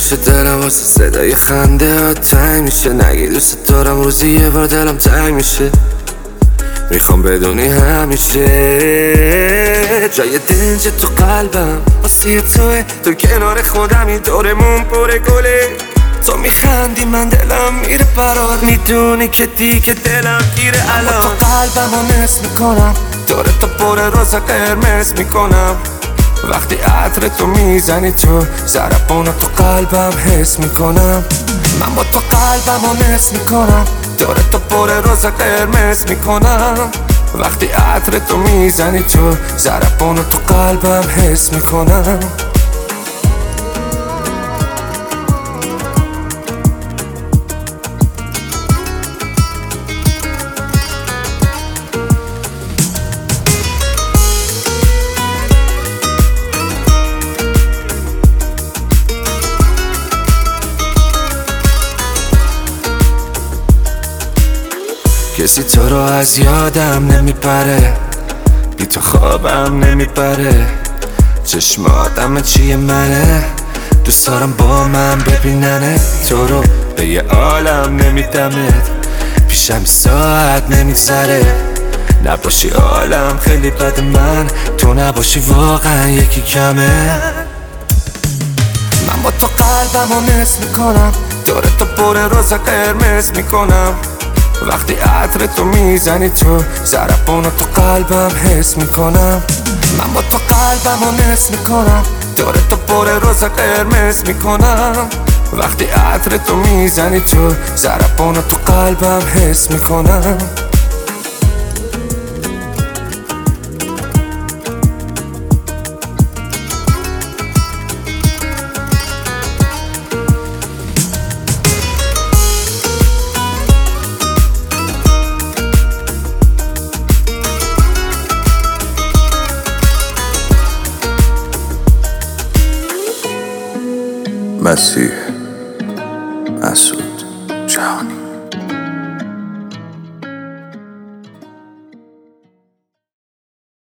میشه دلم واسه صدای خنده ها تنگ میشه. نگی دوست دارم روزی یه بار دلم تنگ میشه. میخوام بدونی همیشه جای دنج تو قلبم واسه توه. تو کنار خودمی دورمون پر گله. تو میخندی من دلم میره برات. میدونی که دیگه دلم گیره الان. تو قلبمو نصف میکنم دور تو پر روز قرمز میکنم. وقتی عطر تو میزنی تو ضربانو تو قلبم حس میکنم. من با تو قلبمو نصف میکنم دور تو پر روز قرمز میکنم. وقتی عطر تو میزنی تو ضربانو تو قلبم حس میکنم. کسی تو رو از یادم نمیپره. بی تو خوابم نمیبره. چشماتم چیه منه. دوست دارم با من ببیننه. تو رو به یه عالم نمیدمت. پیشم ساعت نمیگذره. نباشی عالم خیلی بد. من تو نباشی واقعا یکی کمه. من با تو قلبمو نصف میکنم دور تو پر روز قرمز میکنم. وقتی عطر تو میزنی تو ضربانو تو قلبم حس میکنم. من با تو قلبمو نصف میکنم دور تو پر روز قرمز میکنم. وقتی عطر تو میزنی تو ضربانو تو قلبم حس میکنم. مسیح مسعود جهانی.